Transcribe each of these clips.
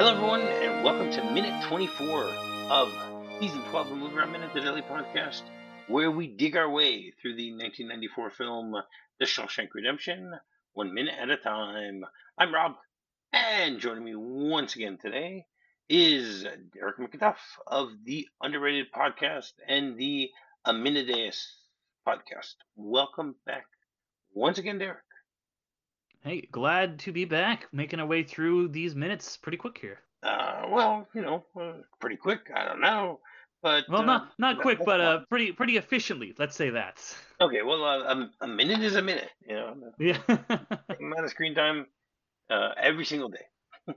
Hello, everyone, and welcome to minute 24 of season 12 of Movie Around Minute, the daily podcast, where we dig our way through the 1994 film The Shawshank Redemption, 1 minute at a time. I'm Rob, and joining me once again today is Derek McDuff of the Underrated Podcast and the Aminideus Podcast. Welcome back once again, Derek. Hey, glad to be back, making our way through these minutes pretty quick here. Pretty quick. I don't know, but Well, not quick, that's but fine. pretty efficiently. Let's say that. Okay, well, a minute is a minute. Yeah. Same amount of screen time every single day.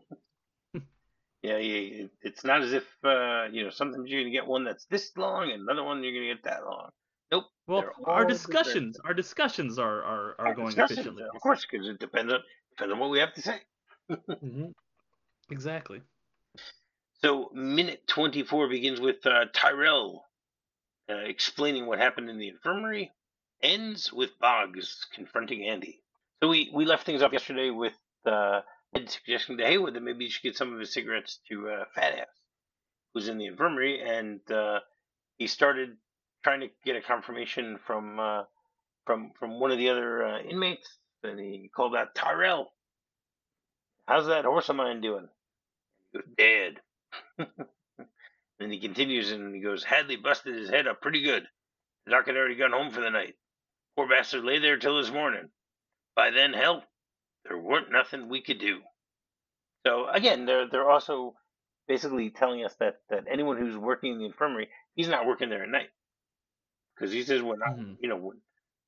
Yeah, it's not as if sometimes you're gonna get one that's this long and another one you're gonna get that long. Nope, Well, they're all the same. our discussions are Our going discussions, efficiently of also. course, because it depends on what we have to say. hmm Exactly. So, minute 24 begins with Tyrell explaining what happened in the infirmary, ends with Boggs confronting Andy. So we left things off yesterday with Ed suggesting to Haywood that maybe he should get some of his cigarettes to Fat Ass, who's in the infirmary, and he started trying to get a confirmation from one of the other inmates, and he called out Tyrell. How's that horse of mine doing? He goes, dead. And he continues and he goes, Hadley busted his head up pretty good. The doc had already gone home for the night. Poor bastard lay there till this morning. By then, hell, there weren't nothing we could do. So again, they're also basically telling us that anyone who's working in the infirmary, he's not working there at night because he says we're not. hmm You know,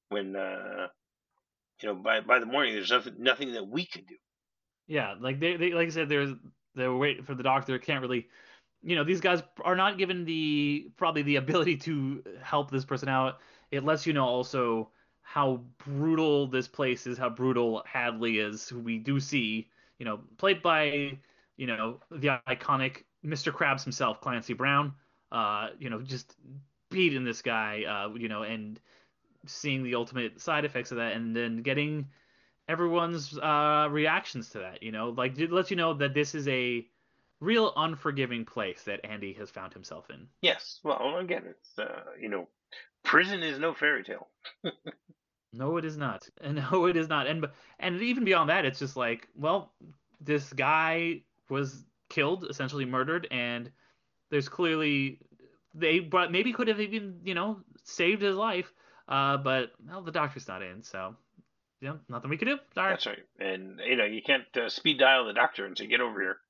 when by the morning, there's nothing that we could do. Yeah, like they like I said, they're waiting for the doctor. Can't really, these guys are not given the probably the ability to help this person out. It lets you know also how brutal this place is, how brutal Hadley is, who we do see, played by, the iconic Mr. Krabs himself, Clancy Brown. Just beating this guy, and seeing the ultimate side effects of that, and then getting everyone's reactions to that. Like it lets you know that this is a real unforgiving place that Andy has found himself in. Yes. Well, again, it's prison is no fairy tale. No, it is not. And no, it is not. And even beyond that, it's just like, well, this guy was killed, essentially murdered, and there's clearly but maybe could have even, saved his life. But well, the doctor's not in, so nothing we could do. Sorry. That's right. And you can't speed dial the doctor and say get over here.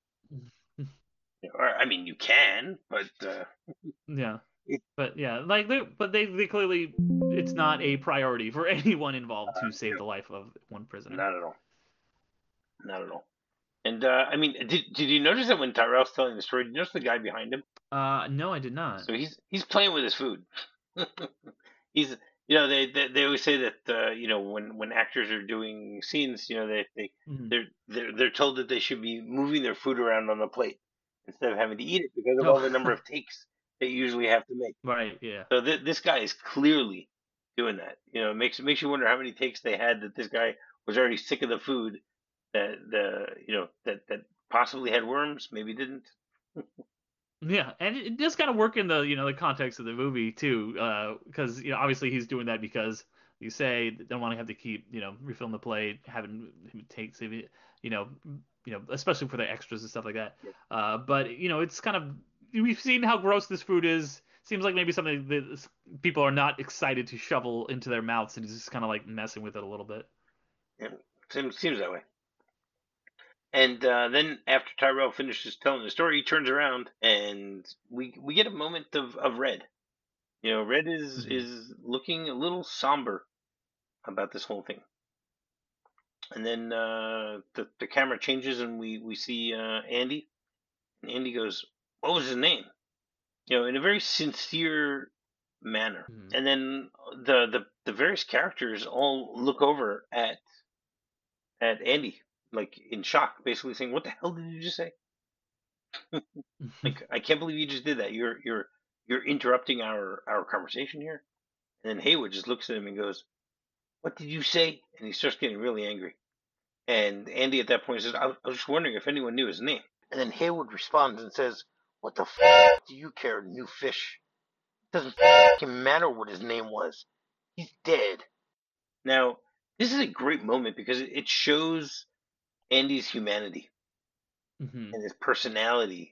Or I mean, you can, but Yeah. it, But yeah, like they clearly it's not a priority for anyone involved to you save know, the life of one prisoner. not at all. Not at all. And I mean, did you notice that when Tyrell's telling the story, did you notice the guy behind him? No, I did not. So he's playing with his food. He's they always say that when actors are doing scenes, Mhm. they're told that they should be moving their food around on the plate instead of having to eat it because of all the number Oh, of takes they usually have to make. right, yeah. So this guy is clearly doing that. It makes you wonder how many takes they had that this guy was already sick of the food that possibly had worms, maybe didn't. Yeah, and it does kind of work in the the context of the movie too, because obviously he's doing that because you say they don't want to have to keep refilling the plate, having him take you know especially for the extras and stuff like that. Yeah. But it's kind of we've seen how gross this food is. Seems like maybe something that people are not excited to shovel into their mouths, and he's just kind of like messing with it a little bit. Yeah, seems that way. And then after Tyrell finishes telling the story, he turns around and we get a moment of Red. Red is hmm is looking a little somber about this whole thing. And then the camera changes and we see Andy. And Andy goes, "What was his name?" In a very sincere manner. hmm And then the various characters all look over at Andy like in shock, basically saying, "What the hell did you just say?" Like, I can't believe you just did that. You're interrupting our conversation here. And then Haywood just looks at him and goes, "What did you say?" And he starts getting really angry. And Andy at that point says, "I was just wondering if anyone knew his name." And then Haywood responds and says, "What the f do you care, new fish? It doesn't f***ing matter what his name was. He's dead." Now, this is a great moment because it shows Andy's humanity Hmm. and his personality,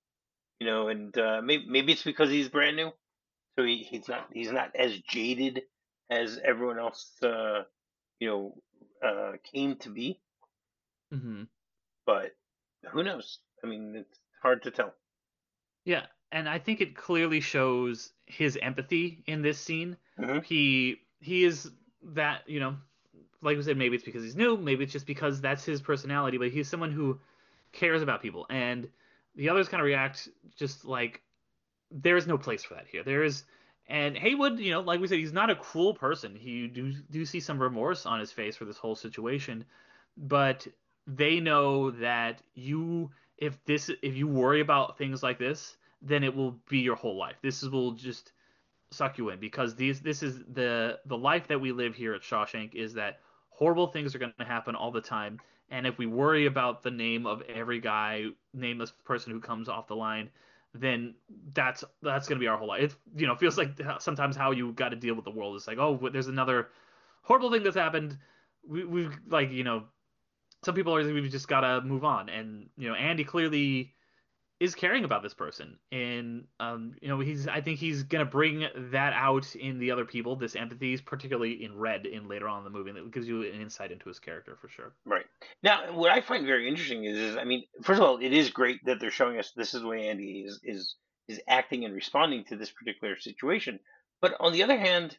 and maybe it's because he's brand new, so he's not as jaded as everyone else, you know, came to be. Hmm. But who knows? I mean, it's hard to tell. Yeah, and I think it clearly shows his empathy in this scene. Hmm. He is that, like we said, maybe it's because he's new, maybe it's just because that's his personality, but he's someone who cares about people, and the others kind of react just like there is no place for that here. And Haywood, like we said, he's not a cruel person. He do see some remorse on his face for this whole situation, but they know that if you worry about things like this, then it will be your whole life. This will just suck you in because this is the life that we live here at Shawshank is that horrible things are going to happen all the time. And if we worry about the name of every guy, nameless person who comes off the line, then that's going to be our whole life. It feels like sometimes how you got to deal with the world is like, oh, there's another horrible thing that's happened. We like some people are we've just got to move on, and Andy clearly is caring about this person, and he's I think he's gonna bring that out in the other people. This empathy, particularly in Red, in later on in the movie, and it gives you an insight into his character for sure. Right. Now, what I find very interesting is, I mean, first of all, it is great that they're showing us this is the way Andy is acting and responding to this particular situation. But on the other hand,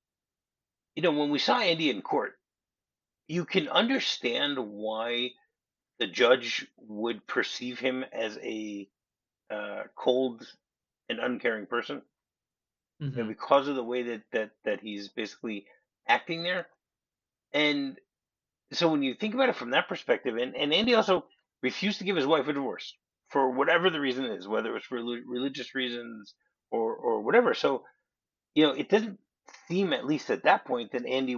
when we saw Andy in court, you can understand why the judge would perceive him as a cold and uncaring person, Hmm. because of the way that he's basically acting there. And so when you think about it from that perspective, and Andy also refused to give his wife a divorce for whatever the reason is, whether it's for religious reasons or whatever. So it doesn't seem, at least at that point, that Andy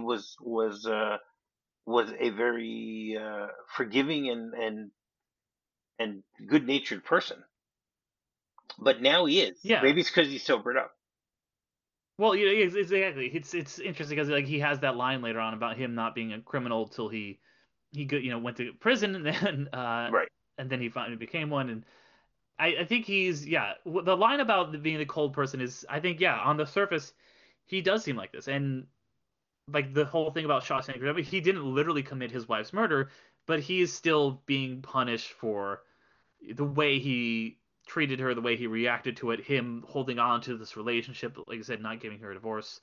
was a very forgiving and good natured person. But now he is. Yeah. Maybe it's because he's sobered up. Well, exactly. It's interesting because like he has that line later on about him not being a criminal till went to prison Right. and then he finally became one. And I think the line about being the cold person is I think on the surface he does seem like this, and like the whole thing about Shawshank Redemption, he didn't literally commit his wife's murder, but he is still being punished for the way he treated her, the way he reacted to it, him holding on to this relationship, like I said, not giving her a divorce.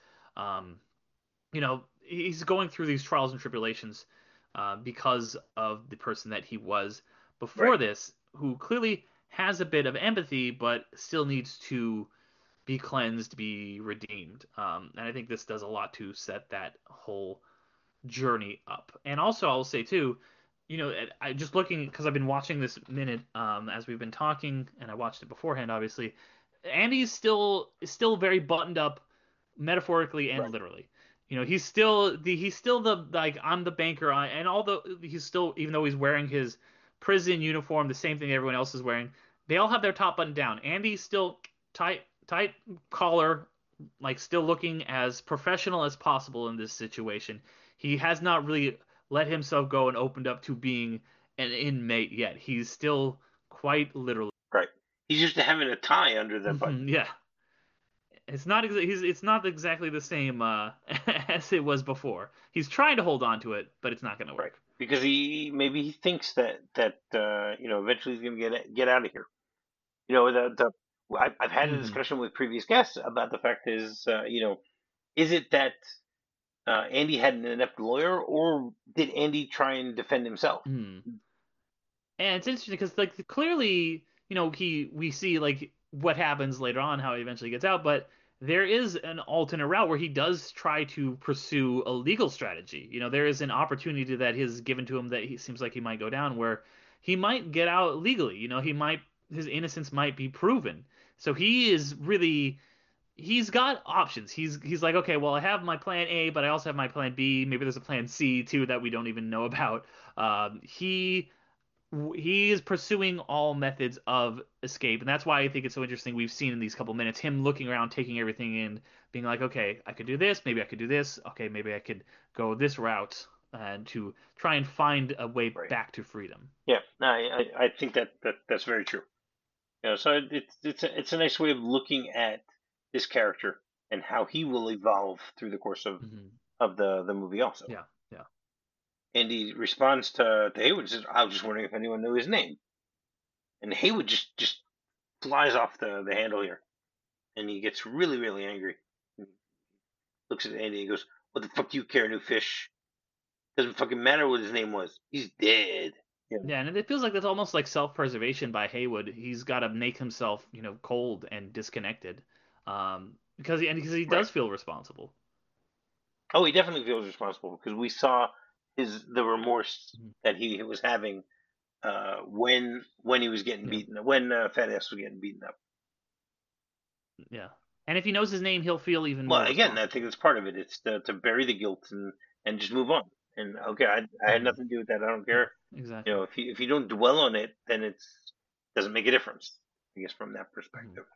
He's going through these trials and tribulations because of the person that he was Right. before this, who clearly has a bit of empathy, but still needs to be cleansed, be redeemed. And I think this does a lot to set that whole journey up. And also, I'll say too, I just looking because I've been watching this minute as we've been talking, and I watched it beforehand, obviously. Andy's still very buttoned up, metaphorically and Right. literally. He's still the like I'm the banker, and although he's still even though he's wearing his prison uniform, the same thing everyone else is wearing, they all have their top button down. Andy's still tight collar, like still looking as professional as possible in this situation. He has not really let himself go and opened up to being an inmate yet. He's still quite literally. Right. He's used to having a tie under the button. Yeah, it's not exactly the same as it was before. He's trying to hold on to it, but it's not going to Right. work. Because maybe he thinks that eventually he's going to get out of here. You know, I've had a Hmm. discussion with previous guests about the fact is it that Andy had an inept lawyer, or did Andy try and defend himself? Hmm. And it's interesting because like clearly, we see like what happens later on, how he eventually gets out, but there is an alternate route where he does try to pursue a legal strategy. There is an opportunity that is given to him that he seems like he might go down where he might get out legally. His innocence might be proven. So he's got options. He's like, okay, well, I have my plan A, but I also have my plan B. Maybe there's a plan C too that we don't even know about. He he is pursuing all methods of escape, and that's why I think it's so interesting. We've seen in these couple minutes him looking around, taking everything in, being like, okay, I could do this, maybe I could do this, okay, maybe I could go this route, and to try and find a way Right. back to freedom. Yeah. No, I think that's very true. So it's a nice way of looking at this character and how he will evolve through the course Hmm. of the movie also. Yeah, yeah, And he responds to Haywood and says, I was just wondering if anyone knew his name. And Haywood just flies off the handle here. And he gets really, really angry. He looks at Andy and goes, what the fuck do you care, new fish? Doesn't fucking matter what his name was. He's dead. Yeah. yeah, and it feels like that's almost like self-preservation by Haywood. He's got to make himself, cold and disconnected, because he Right. does feel responsible. Oh, he definitely feels responsible because we saw the remorse Mhm. that he was having when he was getting Yeah, beaten, when Fat Ass was getting beaten up. yeah, and if he knows his name, he'll feel even more Well, again, I think responsible. that's part of it. It's to bury the guilt and just move on. And okay, I had Hmm. nothing to do with that. I don't Yeah, care. exactly. If you don't dwell on it, then it's doesn't make a difference. I guess from that Hmm. perspective,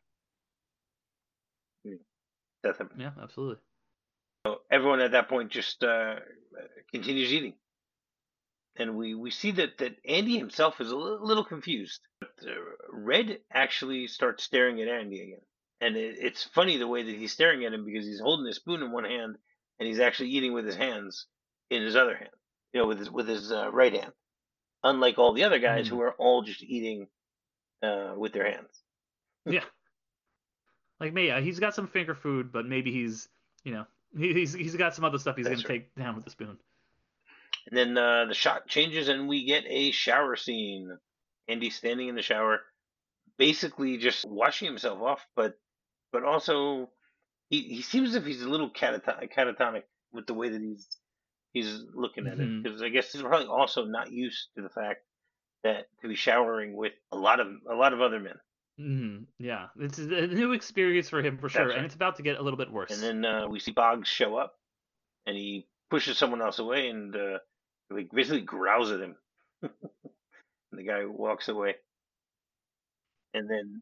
definitely. Yeah, absolutely. So everyone at that point just continues eating, and we see that Andy himself is a little confused. But Red actually starts staring at Andy again, and it's funny the way that he's staring at him because he's holding his spoon in one hand and he's actually eating with his hands in his other hand, with his right hand. Unlike all the other guys Hmm. who are all just eating with their hands. Yeah, like me, he's got some finger food, but maybe you know, he's got some other stuff he's gonna That's right. take down with the spoon. And then the shot changes and we get a shower scene. Andy standing in the shower, basically just washing himself off, but also he seems as if he's a little catatonic with the way that he's looking at it Hmm. because I guess he's probably also not used to the fact that to be showering with a lot of other men. Hmm. Yeah, it's a new experience for him for sure, That's and right. it's about to get a little bit And worse. then we see Boggs show up and he pushes someone else away and like basically growls at him. And the guy walks away. And then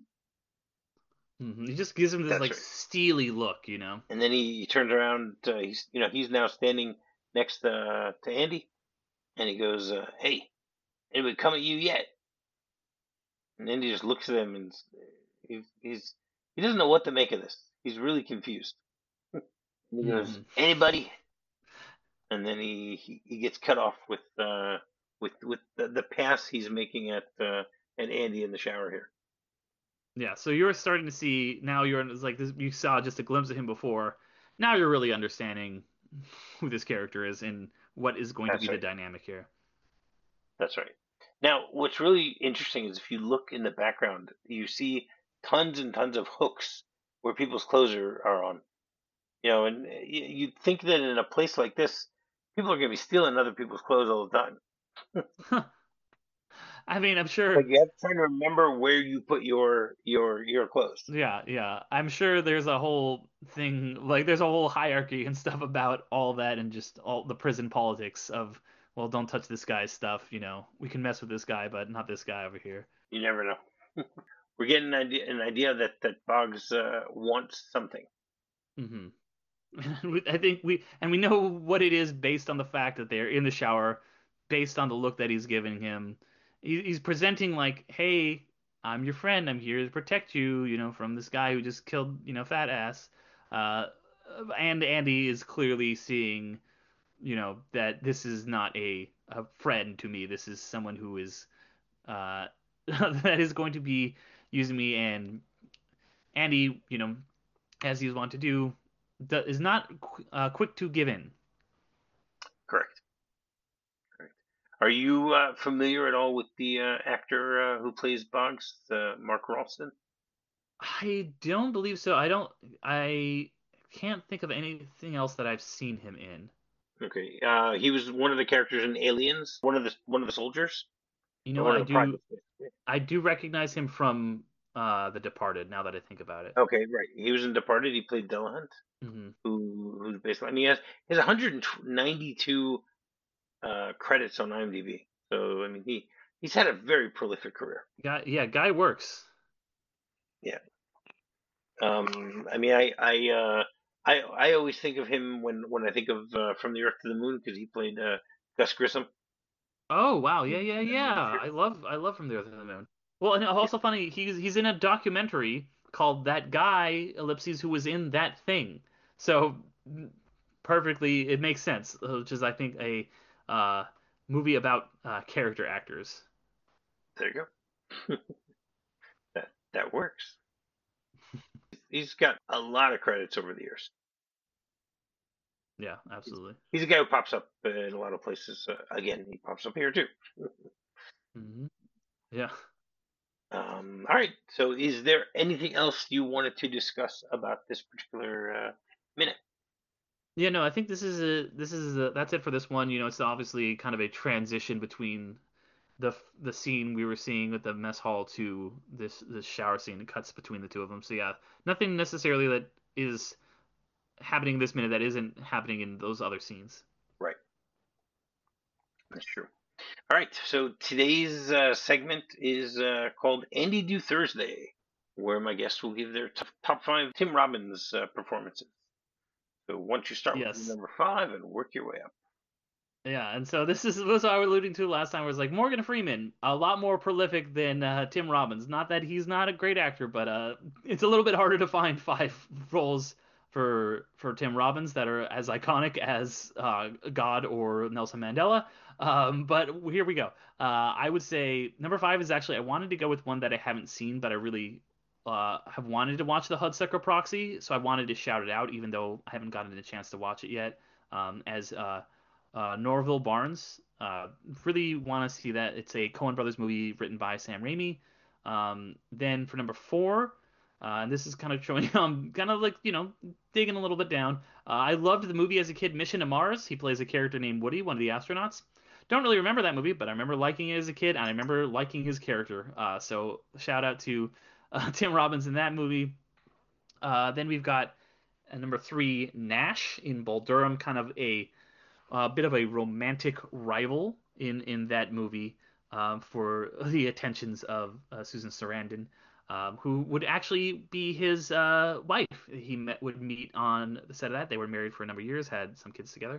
He just gives him this that's like right. steely look. And then he turns around. He's now standing next to Andy, and he goes, "Hey, anybody come at you yet?" And Andy just looks at him, and he doesn't know what to make of this. He's really confused. And he goes, Hmm. "Anybody?" And then he gets cut off with the pass he's making at Andy in the shower here. Yeah, so you're starting to see now. It's like this. You saw just a glimpse of him before. Now you're really understanding who this character is and what is going to be That's the right. dynamic here. That's right. Now, what's really interesting is if you look in the background, you see tons and tons of hooks where people's clothes are on. And you'd think that in a place like this, people are going to be stealing other people's clothes all the time. I mean, I'm Like sure. you have to try to remember where you put your clothes. Yeah, yeah. I'm sure there's a whole thing, like there's a whole hierarchy and stuff about all that and just all the prison politics of, well, don't touch this guy's stuff. We can mess with this guy, but not this guy over here. You never know. We're getting an idea that Boggs wants something. Hmm. I think we know what it is based on the fact that they're in the shower, based on the look that he's giving him. He's presenting like, "Hey, I'm your friend. I'm here to protect you, from this guy who just killed, fat ass." Uh, and Andy is clearly seeing, that this is not a friend to me. This is someone who is uh that is going to be using me. And Andy, as he's wont to do, is not quick to give in. Correct. Correct. Are you familiar at all with the actor who plays Boggs, Mark Ralston? I don't believe so. I can't think of anything else that I've seen him in. Okay. He was one of the characters in Aliens, one of the soldiers, You or know, one I of the do privates. Basically. I do recognize him from The Departed, now that I think about it. Okay, right. He was in Departed. He played Delahunt, Hmm. who's basically, and he has 192 credits on IMDb. So I mean, he He's had a very prolific career. Guy works. Yeah. I mean, I always think of him when I think of From the Earth to the Moon because he played Gus Grissom. Oh wow, yeah, In yeah, that yeah. movie too. I love From the Earth to the Moon. Well, and Yeah, also funny, he's in a documentary called That Guy Ellipses Who Was in That Thing. So perfectly, it makes sense, which is I think a uh, movie about character actors. there you go. That works. He's got a lot of credits over the years. Yeah, He's, absolutely. he's a guy who pops up in a lot of places. Again, he pops up here too. Hmm. Yeah. All right. So, is there anything else you wanted to discuss about this particular minute? Yeah, no, I think that's it for this one. It's obviously kind of a transition between the scene we were seeing with the mess hall to this shower scene. It cuts between the two of them. So yeah, nothing necessarily that is happening this minute that isn't happening in those other scenes. Right. That's true. All right. So today's segment is called Andy Do Thursday, where my guests will give their top five Tim Robbins performances. So, why don't you start with your Yes. number five and work your way up? Yeah, and so this is what I was alluding to last time. Was like Morgan Freeman, a lot more prolific than Tim Robbins. Not that he's not a great actor, but it's a little bit harder to find five roles for Tim Robbins that are as iconic as God or Nelson Mandela. But here we go. I would say number five is actually I wanted to go with one that I haven't seen, but I really have wanted to watch the Hudsucker Proxy, so I wanted to shout it out, even though I haven't gotten a chance to watch it yet. As Norville Barnes. Really want to see that. It's a Coen Brothers movie written by Sam Raimi. Then for number four, and this is kind of showing kind of like digging a little bit down. I loved the movie as a kid, Mission to Mars. He plays a character named Woody, one of the astronauts. Don't really remember that movie, but I remember liking it as a kid, and I remember liking his character. So shout out to Tim Robbins in that movie. Then we've got number three, Nash in Bull Durham, kind of a bit of a romantic rival in that movie for the attentions of Susan Sarandon, who would actually be his wife. Would meet on the set of that. They were married for a number of years, had some kids together.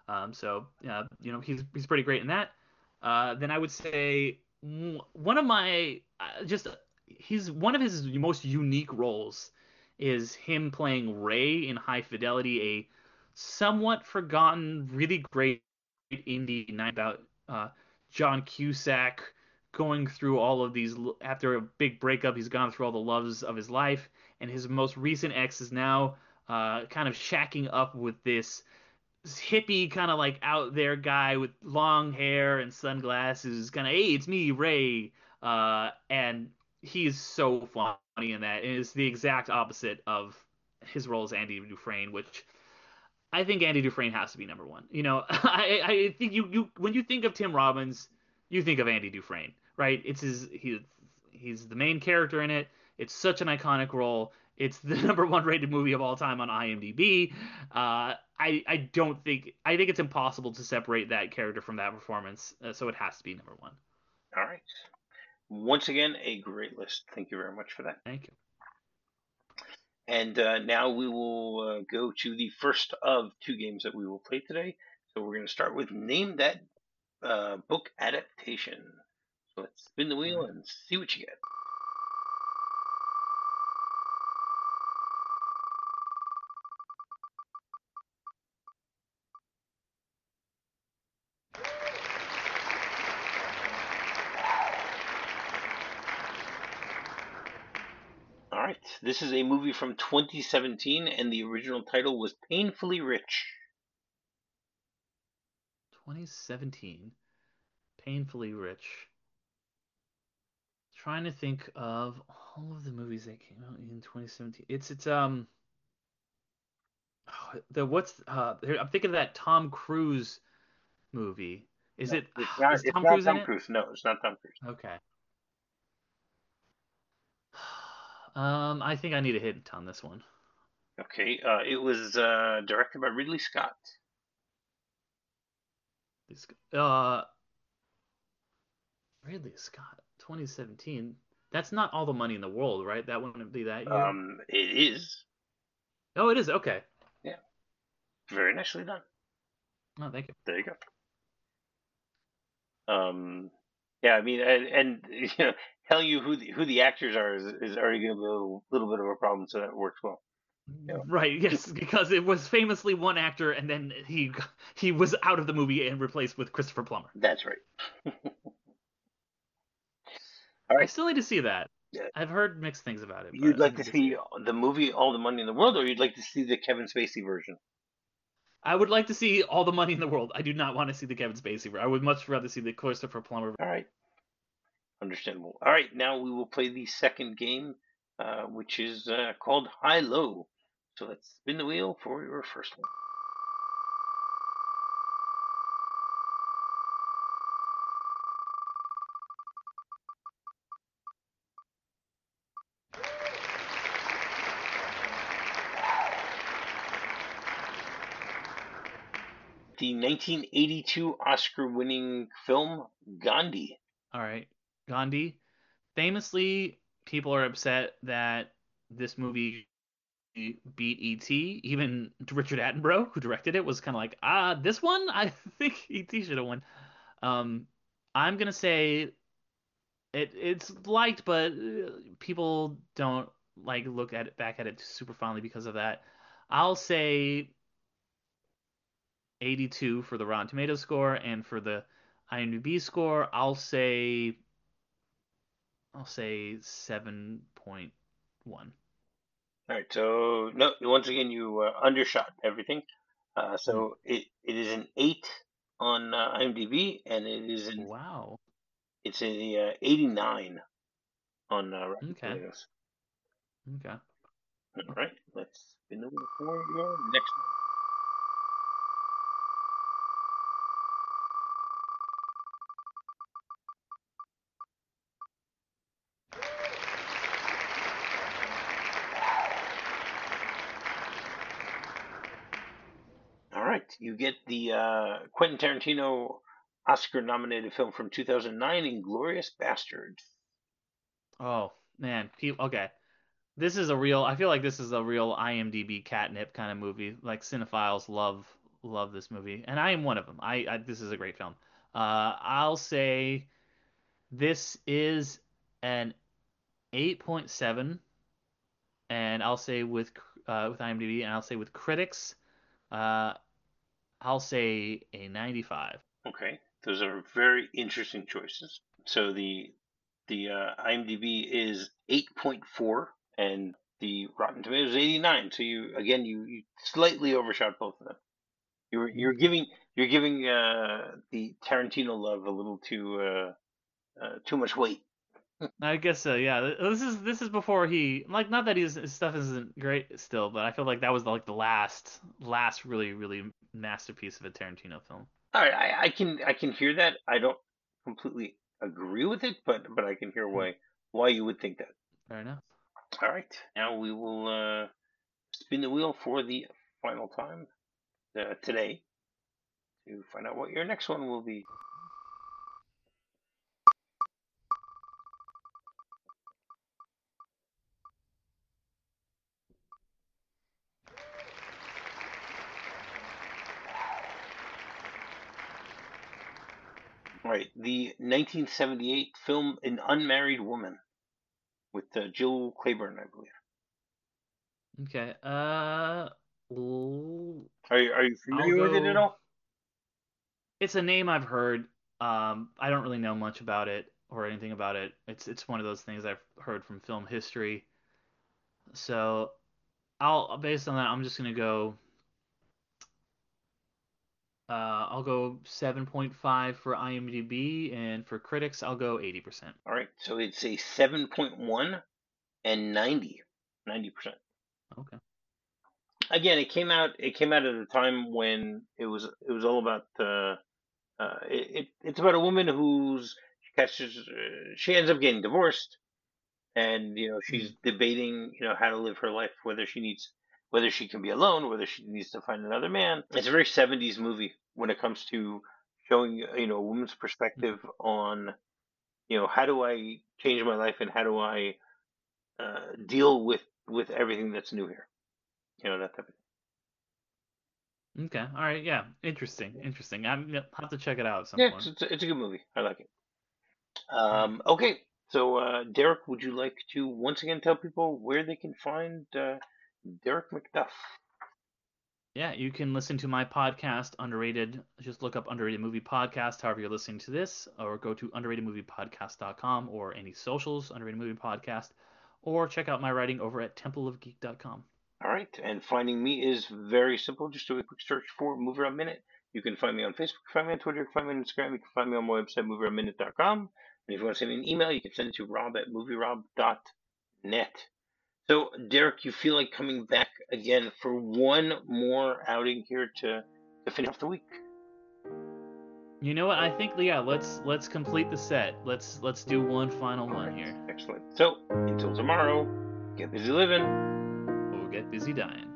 So he's pretty great in that. Then I would say one of my just he's one of his most unique roles is him playing Ray in High Fidelity, a somewhat forgotten, really great indie night about John Cusack going through all of these after a big breakup. He's gone through all the loves of his life, and his most recent ex is now kind of shacking up with this hippie kind of like out there guy with long hair and sunglasses. Kind of, hey, it's me, Ray, and he's so funny in that. And it's the exact opposite of his role as Andy Dufresne, which I think Andy Dufresne has to be number one. I think you when you think of Tim Robbins, you think of Andy Dufresne, right? He's the main character in it. It's such an iconic role. It's the number one rated movie of all time on IMDb. I don't think I think it's impossible to separate that character from that performance, so it has to be number one. All right. Once again, a great list. Thank you very much for that. Thank you. And now we will go to the first of two games that we will play today. So we're going to start with Name That Book Adaptation. So let's spin the All wheel right. and see what you get. All right. This is a movie from 2017, and the original title was Painfully Rich. 2017, Painfully Rich. Trying to think of all of the movies that came out in 2017. It's the what's I'm thinking of that Tom Cruise movie. Is No, it it's not. is It's Tom not Cruise in Tom it? Cruise. No, it's not Tom Cruise. Okay. I think I need a hint on this one. Okay. It was directed by Ridley Scott. This- Uh, Ridley Scott, 2017. That's not All the Money in the World, right? That wouldn't be that year. It is. Oh, it is. Okay. Yeah, very nicely done. Oh, thank you. There you go. Um, yeah, I mean, and you know, telling you who the actors are is already going to be a little bit of a problem, so that works well. Yeah, Right, yes, because it was famously one actor, and then he was out of the movie and replaced with Christopher Plummer. that's right. All I right. still need to see that. Yeah. I've heard mixed things about it, You'd but I like to need to see see it. the movie All the Money in the World, or you'd like to see the Kevin Spacey version? I would like to see all the money in the world. I do not want to see the Kevin Spacey version. I would much rather see the Christopher Plummer. All right, understandable. All right, now we will play the second game, which is called High Low. So let's spin the wheel for your first one. The 1982 Oscar-winning film Gandhi. All right, Gandhi. Famously, people are upset that this movie beat E.T. Even Richard Attenborough, who directed it, was kind of like, this one, I think E.T. should have won. Um, I'm gonna say it's liked, but people don't like look at it back at it super fondly because of that. I'll say 82 for the Rotten Tomatoes score, and for the IMDb score, I'll say 7.1. All right, so no, once again you undershot everything. Hmm. So it is an 8 on IMDb, and Wow. it's a 89 on Rotten Okay. Tomatoes. Okay. All right, let's spin the wheel for your next one. All right, you get the Quentin Tarantino Oscar-nominated film from 2009, Inglourious Basterds. Oh man. Okay. This is a real. I feel like this is a real IMDb catnip kind of movie. Like cinephiles love this movie, and I am one of them. This is a great film. I'll say this is an 8.7, and I'll say with IMDb, and I'll say with critics, uh, I'll say a 95. Okay, those are very interesting choices. So the IMDb is 8.4, and the Rotten Tomatoes is 89. So you slightly overshot both of them. You're Okay. giving the Tarantino love a little too much weight. I guess so. Yeah. This is before he like not that his stuff isn't great still, but I feel like that was like the last really masterpiece of a Tarantino film. All right, I can hear that. I don't completely agree with it, but I can hear Hmm. why you would think that. Fair enough. All right, now we will spin the wheel for the final time today to find out what your next one will be. All right, the 1978 film An Unmarried Woman with Jill Clayburgh, I believe. Okay. L- Are you I'll familiar with it at go. all? It's a name I've heard. I don't really know much about it or anything about it. It's one of those things I've heard from film history. So I'll based on that, I'm just gonna go. I'll go 7.5 for IMDb, and for critics, I'll go 80%. All right, so it's a 7.1 and 90%. Okay. Again, it came out at a time when it was all about it's about a woman who's she catches she ends up getting divorced, and Hmm. she's debating how to live her life, whether she can be alone, whether she needs to find another man. It's a very 70s movie when it comes to showing a woman's Hmm. perspective on how do I change my life and how do I deal with everything that's new here? That type of thing. Okay. All right. Yeah. Interesting. Interesting. I'm gonna have to check it out at some Yeah, point. it's a good movie. I like it. All right. Okay, so Derek, would you like to once again tell people where they can find Derek McDuff? Yeah, you can listen to my podcast, Underrated. Just look up Underrated Movie Podcast, however you're listening to this, or go to underratedmoviepodcast.com or any socials, Underrated Movie Podcast, or check out my writing over at templeofgeek.com. All right, and finding me is very simple. Just do a quick search for Movie Rob Minute. You can find me on Facebook, find me on Twitter, find me on Instagram. You can find me on my website, movierobminute.com. And if you want to send me an email, you can send it to rob@movierob.net. So, Derek, you feel like coming back again for one more outing here to finish off the week? You know what? I think yeah, let's complete the set. Let's do one final one here. Excellent. So, until tomorrow, get busy living. We'll get busy dying.